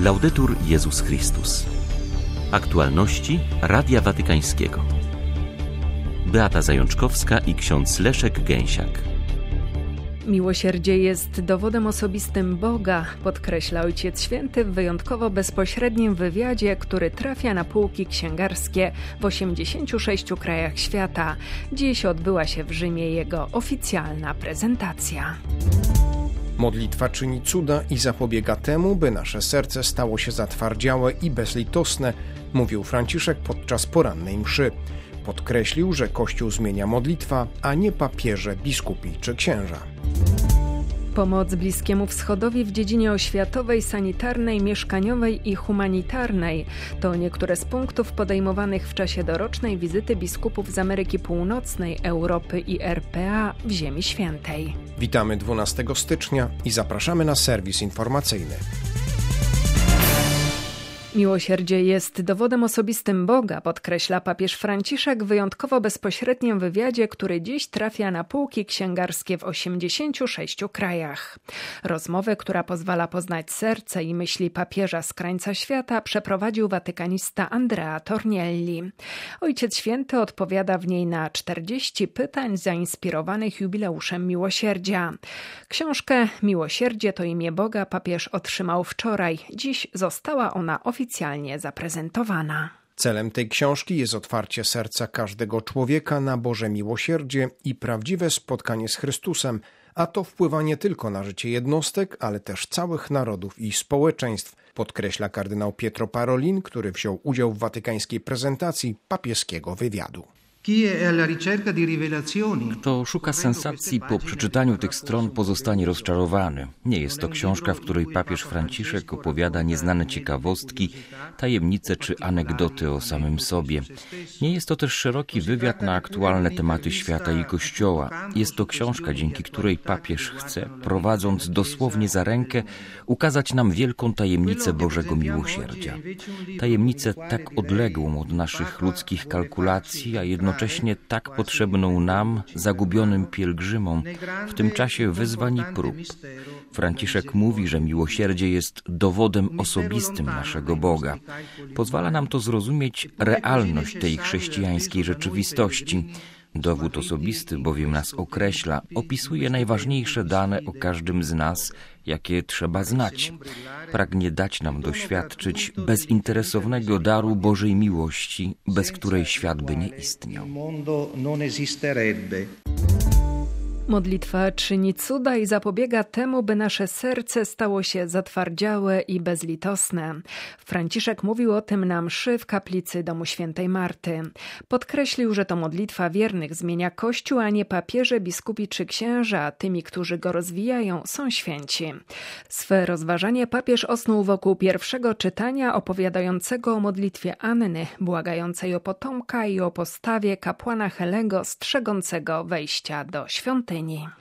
Laudetur Jezus Chrystus. Aktualności Radia Watykańskiego. Beata Zajączkowska i ksiądz Leszek Gęsiak. Miłosierdzie jest dowodem osobistym Boga, podkreśla Ojciec Święty w wyjątkowo bezpośrednim wywiadzie, który trafia na półki księgarskie w 86 krajach świata. Dziś odbyła się w Rzymie jego oficjalna prezentacja. Modlitwa czyni cuda i zapobiega temu, by nasze serce stało się zatwardziałe i bezlitosne, mówił Franciszek podczas porannej mszy. Podkreślił, że Kościół zmienia modlitwa, a nie papieże, biskupi czy księża. Pomoc Bliskiemu Wschodowi w dziedzinie oświatowej, sanitarnej, mieszkaniowej i humanitarnej to niektóre z punktów podejmowanych w czasie dorocznej wizyty biskupów z Ameryki Północnej, Europy i RPA w Ziemi Świętej. Witamy 12 stycznia i zapraszamy na serwis informacyjny. Miłosierdzie jest dowodem osobistym Boga, podkreśla papież Franciszek w wyjątkowo bezpośrednim wywiadzie, który dziś trafia na półki księgarskie w 86 krajach. Rozmowę, która pozwala poznać serce i myśli papieża z krańca świata, przeprowadził watykanista Andrea Tornielli. Ojciec Święty odpowiada w niej na 40 pytań zainspirowanych jubileuszem miłosierdzia. Książkę Miłosierdzie to imię Boga papież otrzymał wczoraj. Dziś została ona oficjalnie zaprezentowana. Celem tej książki jest otwarcie serca każdego człowieka na Boże miłosierdzie i prawdziwe spotkanie z Chrystusem, a to wpływa nie tylko na życie jednostek, ale też całych narodów i społeczeństw, podkreśla kardynał Pietro Parolin, który wziął udział w watykańskiej prezentacji papieskiego wywiadu. Kto szuka sensacji po przeczytaniu tych stron, pozostanie rozczarowany. Nie jest to książka, w której papież Franciszek opowiada nieznane ciekawostki, tajemnice czy anegdoty o samym sobie. Nie jest to też szeroki wywiad na aktualne tematy świata i Kościoła. Jest to książka, dzięki której papież chce, prowadząc dosłownie za rękę, ukazać nam wielką tajemnicę Bożego miłosierdzia. Tajemnicę tak odległą od naszych ludzkich kalkulacji, a jednocześnie tak potrzebną nam, zagubionym pielgrzymom, w tym czasie wyzwań i prób. Franciszek mówi, że miłosierdzie jest dowodem osobistym naszego Boga. Pozwala nam to zrozumieć realność tej chrześcijańskiej rzeczywistości. Dowód osobisty bowiem nas określa, opisuje najważniejsze dane o każdym z nas, jakie trzeba znać. Pragnie dać nam doświadczyć bezinteresownego daru Bożej miłości, bez której świat by nie istniał. Modlitwa czyni cuda i zapobiega temu, by nasze serce stało się zatwardziałe i bezlitosne. Franciszek mówił o tym na mszy w kaplicy Domu Świętej Marty. Podkreślił, że to modlitwa wiernych zmienia Kościół, a nie papieże, biskupi czy księża. Tymi, którzy go rozwijają, są święci. Swe rozważanie papież osnuł wokół pierwszego czytania opowiadającego o modlitwie Anny, błagającej o potomka i o postawie kapłana Helego strzegącego wejścia do świątyni.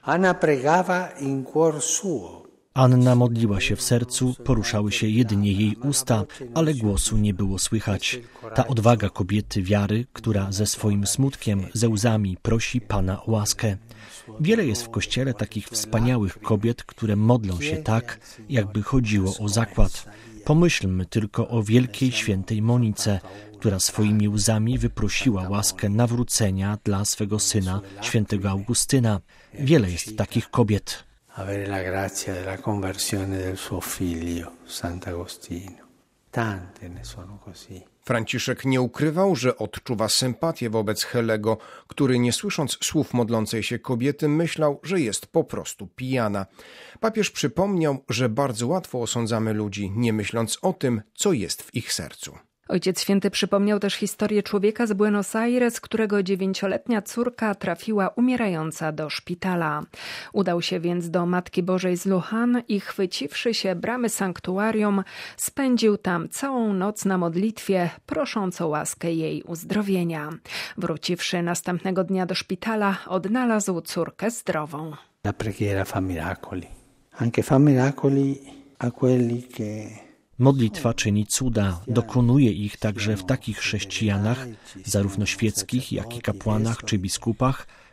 Anna modliła się w sercu, poruszały się jedynie jej usta, ale głosu nie było słychać. Ta odwaga kobiety wiary, która ze swoim smutkiem, ze łzami prosi Pana o łaskę. Wiele jest w Kościele takich wspaniałych kobiet, które modlą się tak, jakby chodziło o zakład. Pomyślmy tylko o wielkiej świętej Monice, która swoimi łzami wyprosiła łaskę nawrócenia dla swego syna, świętego Augustyna. Wiele jest takich kobiet. Avere la grazia della conversione del suo figlio, Sant'Agostino. Tante ne sono così. Franciszek nie ukrywał, że odczuwa sympatię wobec Helego, który nie słysząc słów modlącej się kobiety myślał, że jest po prostu pijana. Papież przypomniał, że bardzo łatwo osądzamy ludzi, nie myśląc o tym, co jest w ich sercu. Ojciec Święty przypomniał też historię człowieka z Buenos Aires, którego 9-letnia córka trafiła umierająca do szpitala. Udał się więc do Matki Bożej z Lujan i chwyciwszy się bramy sanktuarium, spędził tam całą noc na modlitwie, prosząc o łaskę jej uzdrowienia. Wróciwszy następnego dnia do szpitala, odnalazł córkę zdrową. La preghiera fa miracoli. Anche fa miracoli a quelli che... Modlitwa czyni cuda, dokonuje ich także w takich chrześcijanach, zarówno świeckich, jak i kapłanach czy biskupach,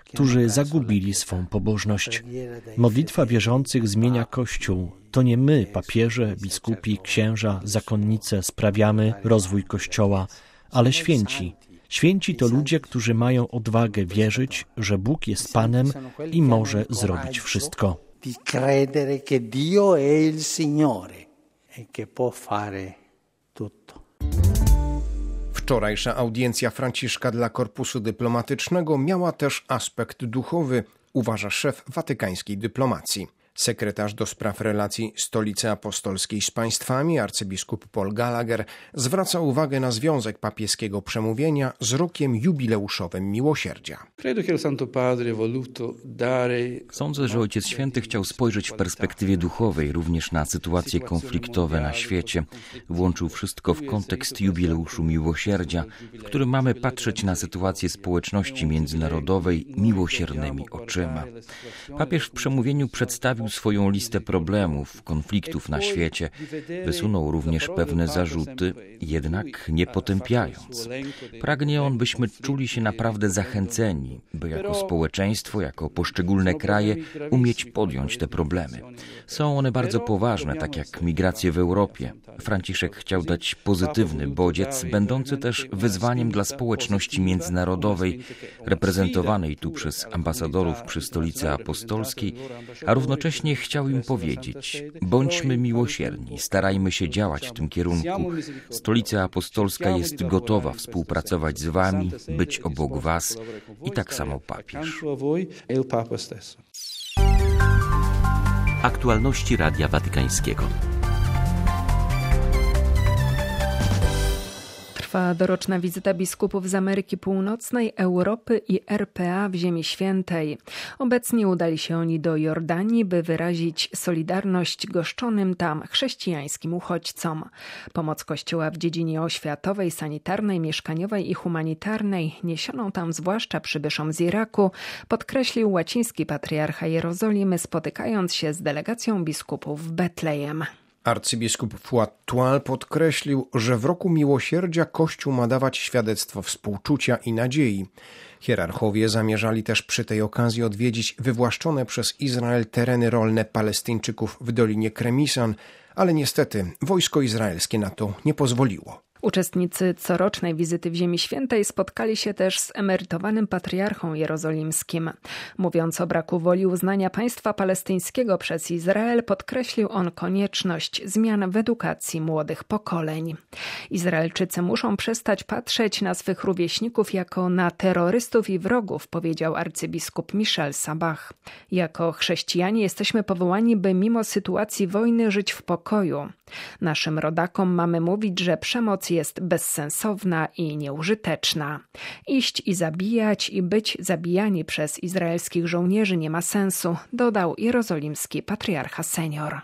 którzy zagubili swą pobożność. Modlitwa wierzących zmienia Kościół. To nie my, papieże, biskupi, księża, zakonnice sprawiamy rozwój Kościoła, ale święci. Święci to ludzie, którzy mają odwagę wierzyć, że Bóg jest Panem i może zrobić wszystko. Di credere che Dio è il Signore e che può fare tutto. Wczorajsza audiencja Franciszka dla Korpusu Dyplomatycznego miała też aspekt duchowy, uważa szef watykańskiej dyplomacji. Sekretarz do spraw relacji Stolicy Apostolskiej z państwami, arcybiskup Paul Gallagher, zwraca uwagę na związek papieskiego przemówienia z rokiem jubileuszowym miłosierdzia. Sądzę, że Ojciec Święty chciał spojrzeć w perspektywie duchowej również na sytuacje konfliktowe na świecie. Włączył wszystko w kontekst jubileuszu miłosierdzia, w którym mamy patrzeć na sytuację społeczności międzynarodowej miłosiernymi oczyma. Papież w przemówieniu przedstawił swoją listę problemów, konfliktów na świecie. Wysunął również pewne zarzuty, jednak nie potępiając. Pragnie on, byśmy czuli się naprawdę zachęceni, by jako społeczeństwo, jako poszczególne kraje umieć podjąć te problemy. Są one bardzo poważne, tak jak migracje w Europie. Franciszek chciał dać pozytywny bodziec, będący też wyzwaniem dla społeczności międzynarodowej, reprezentowanej tu przez ambasadorów przy Stolicy Apostolskiej, a równocześnie chciał im powiedzieć: bądźmy miłosierni, starajmy się działać w tym kierunku. Stolica Apostolska jest gotowa współpracować z wami, być obok was i tak samo papież. Aktualności Radia Watykańskiego. Trwa doroczna wizyta biskupów z Ameryki Północnej, Europy i RPA w Ziemi Świętej. Obecnie udali się oni do Jordanii, by wyrazić solidarność goszczonym tam chrześcijańskim uchodźcom. Pomoc Kościoła w dziedzinie oświatowej, sanitarnej, mieszkaniowej i humanitarnej, niesioną tam zwłaszcza przybyszom z Iraku, podkreślił łaciński patriarcha Jerozolimy, spotykając się z delegacją biskupów w Betlejem. Arcybiskup Fuad Tual podkreślił, że w roku miłosierdzia Kościół ma dawać świadectwo współczucia i nadziei. Hierarchowie zamierzali też przy tej okazji odwiedzić wywłaszczone przez Izrael tereny rolne Palestyńczyków w Dolinie Kremisan, ale niestety wojsko izraelskie na to nie pozwoliło. Uczestnicy corocznej wizyty w Ziemi Świętej spotkali się też z emerytowanym patriarchą jerozolimskim. Mówiąc o braku woli uznania państwa palestyńskiego przez Izrael, podkreślił on konieczność zmian w edukacji młodych pokoleń. Izraelczycy muszą przestać patrzeć na swych rówieśników jako na terrorystów i wrogów, powiedział arcybiskup Michel Sabah. Jako chrześcijanie jesteśmy powołani, by mimo sytuacji wojny żyć w pokoju. Naszym rodakom mamy mówić, że przemoc jest bezsensowna i nieużyteczna. Iść i zabijać i być zabijani przez izraelskich żołnierzy nie ma sensu, dodał jerozolimski patriarcha senior.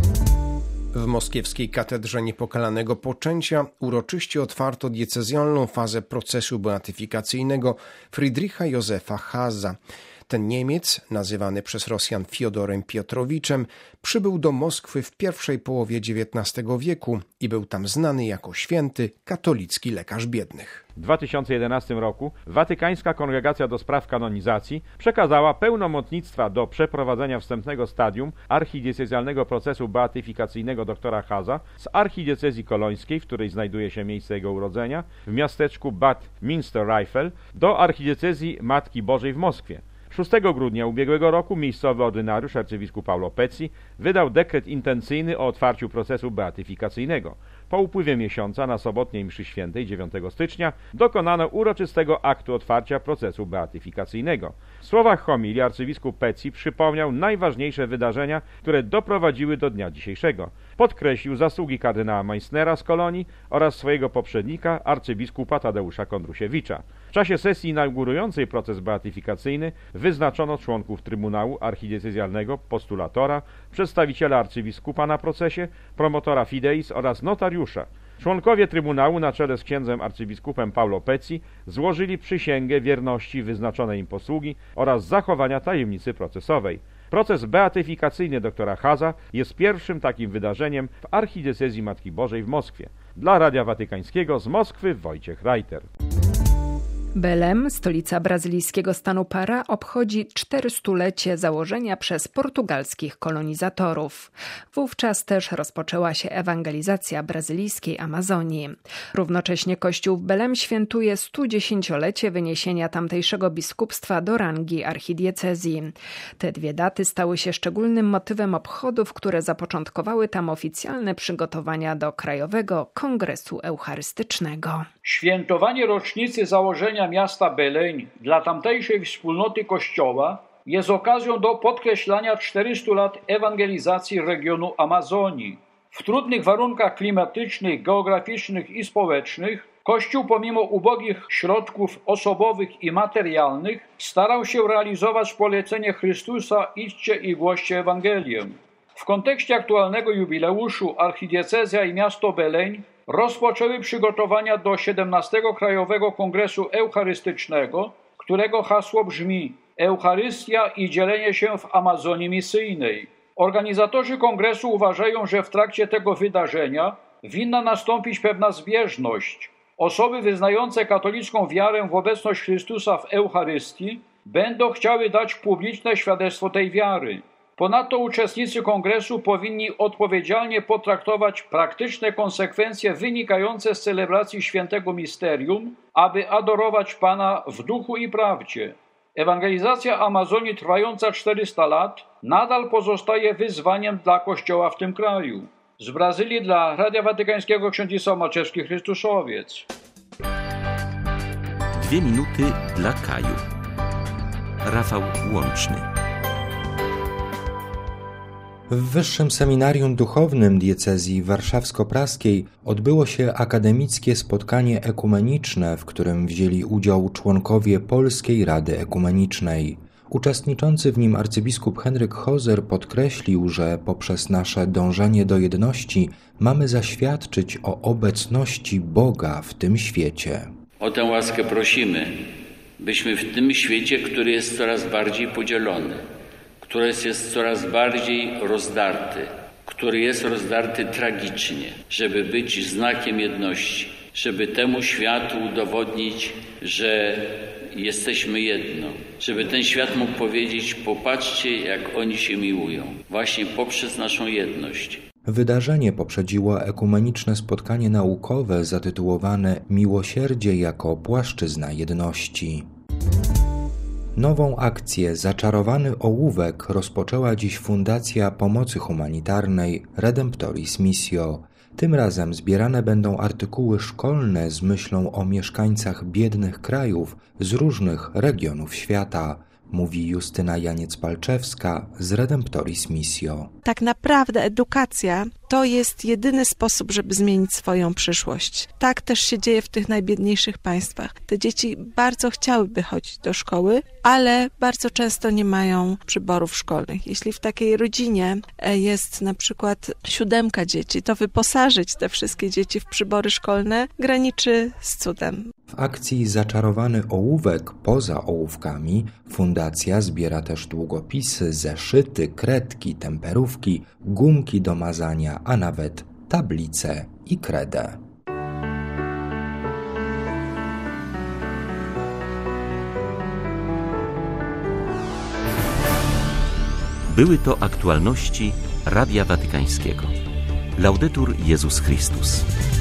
W moskiewskiej katedrze Niepokalanego Poczęcia uroczyście otwarto diecezjalną fazę procesu beatyfikacyjnego Friedricha Józefa Haza. Ten Niemiec, nazywany przez Rosjan Fiodorem Piotrowiczem, przybył do Moskwy w pierwszej połowie XIX wieku i był tam znany jako święty katolicki lekarz biednych. W 2011 roku Watykańska Kongregacja do Spraw Kanonizacji przekazała pełnomocnictwa do przeprowadzenia wstępnego stadium archidiecezjalnego procesu beatyfikacyjnego doktora Haza z archidiecezji kolońskiej, w której znajduje się miejsce jego urodzenia, w miasteczku Bad Münstereifel, do archidiecezji Matki Bożej w Moskwie. 6 grudnia ubiegłego roku miejscowy ordynariusz arcybiskup Paulo Pezzi wydał dekret intencyjny o otwarciu procesu beatyfikacyjnego. Po upływie miesiąca na sobotniej mszy świętej 9 stycznia dokonano uroczystego aktu otwarcia procesu beatyfikacyjnego. W słowach homilii arcybiskup Pezzi przypomniał najważniejsze wydarzenia, które doprowadziły do dnia dzisiejszego. Podkreślił zasługi kardynała Meissnera z Kolonii oraz swojego poprzednika, arcybiskupa Tadeusza Kondrusiewicza. W czasie sesji inaugurującej proces beatyfikacyjny wyznaczono członków Trybunału Archidiecezjalnego, postulatora, przedstawiciela arcybiskupa na procesie, promotora fideis oraz notariusza. Członkowie Trybunału na czele z księdzem arcybiskupem Paulo Pezzi złożyli przysięgę wierności wyznaczonej im posługi oraz zachowania tajemnicy procesowej. Proces beatyfikacyjny doktora Haza jest pierwszym takim wydarzeniem w archidiecezji Matki Bożej w Moskwie. Dla Radia Watykańskiego z Moskwy Wojciech Reiter. Belém, stolica brazylijskiego stanu Pará, obchodzi 400-lecie założenia przez portugalskich kolonizatorów. Wówczas też rozpoczęła się ewangelizacja brazylijskiej Amazonii. Równocześnie Kościół w Belém świętuje 110-lecie wyniesienia tamtejszego biskupstwa do rangi archidiecezji. Te dwie daty stały się szczególnym motywem obchodów, które zapoczątkowały tam oficjalne przygotowania do Krajowego Kongresu Eucharystycznego. Świętowanie rocznicy założenia miasta Belém dla tamtejszej wspólnoty Kościoła jest okazją do podkreślania 400 lat ewangelizacji regionu Amazonii. W trudnych warunkach klimatycznych, geograficznych i społecznych Kościół pomimo ubogich środków osobowych i materialnych starał się realizować polecenie Chrystusa: idźcie i głoście Ewangelię. W kontekście aktualnego jubileuszu archidiecezja i miasto Belém rozpoczęły przygotowania do 17. Krajowego Kongresu Eucharystycznego, którego hasło brzmi: Eucharystia i dzielenie się w Amazonii misyjnej. Organizatorzy kongresu uważają, że w trakcie tego wydarzenia winna nastąpić pewna zbieżność. Osoby wyznające katolicką wiarę w obecność Chrystusa w Eucharystii będą chciały dać publiczne świadectwo tej wiary. Ponadto uczestnicy kongresu powinni odpowiedzialnie potraktować praktyczne konsekwencje wynikające z celebracji świętego misterium, aby adorować Pana w duchu i prawdzie. Ewangelizacja Amazonii trwająca 400 lat nadal pozostaje wyzwaniem dla Kościoła w tym kraju. Z Brazylii dla Radia Watykańskiego ksiądz Isao Malczewski, Chrystuszowiec. 2 minuty dla Kaju. Rafał Łączny. W Wyższym Seminarium Duchownym Diecezji Warszawsko-Praskiej odbyło się akademickie spotkanie ekumeniczne, w którym wzięli udział członkowie Polskiej Rady Ekumenicznej. Uczestniczący w nim arcybiskup Henryk Hozer podkreślił, że poprzez nasze dążenie do jedności mamy zaświadczyć o obecności Boga w tym świecie. O tę łaskę prosimy, byśmy w tym świecie, który jest coraz bardziej podzielony, który jest coraz bardziej rozdarty, który jest rozdarty tragicznie, żeby być znakiem jedności, żeby temu światu udowodnić, że jesteśmy jedno, żeby ten świat mógł powiedzieć: popatrzcie, jak oni się miłują, właśnie poprzez naszą jedność. Wydarzenie poprzedziło ekumeniczne spotkanie naukowe zatytułowane Miłosierdzie jako płaszczyzna jedności. Nową akcję Zaczarowany ołówek rozpoczęła dziś Fundacja Pomocy Humanitarnej Redemptoris Missio. Tym razem zbierane będą artykuły szkolne z myślą o mieszkańcach biednych krajów z różnych regionów świata, mówi Justyna Janiec-Palczewska z Redemptoris Missio. Tak naprawdę edukacja to jest jedyny sposób, żeby zmienić swoją przyszłość. Tak też się dzieje w tych najbiedniejszych państwach. Te dzieci bardzo chciałyby chodzić do szkoły, ale bardzo często nie mają przyborów szkolnych. Jeśli w takiej rodzinie jest na przykład 7 dzieci, to wyposażyć te wszystkie dzieci w przybory szkolne graniczy z cudem. W akcji Zaczarowany ołówek poza ołówkami fundacja zbiera też długopisy, zeszyty, kredki, temperówki, gumki do mazania, a nawet tablice i kredę. Były to aktualności Radia Watykańskiego. Laudetur Jezus Chrystus.